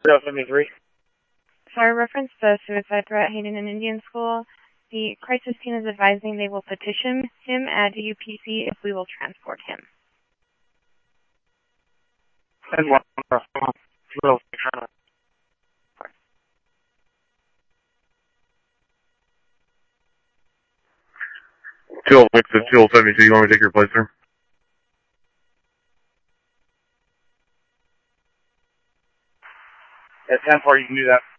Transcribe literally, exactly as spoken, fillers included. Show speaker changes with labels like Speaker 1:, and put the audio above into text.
Speaker 1: three oh seventy-three.
Speaker 2: For reference to the suicide threat Hayden in Indian School, the crisis team is advising they will petition him at U P C if we will transport him.
Speaker 1: And one, uh, two oh six, two oh six to two oh seventy-two, you want me to take your place, sir? At ten four, you can do that.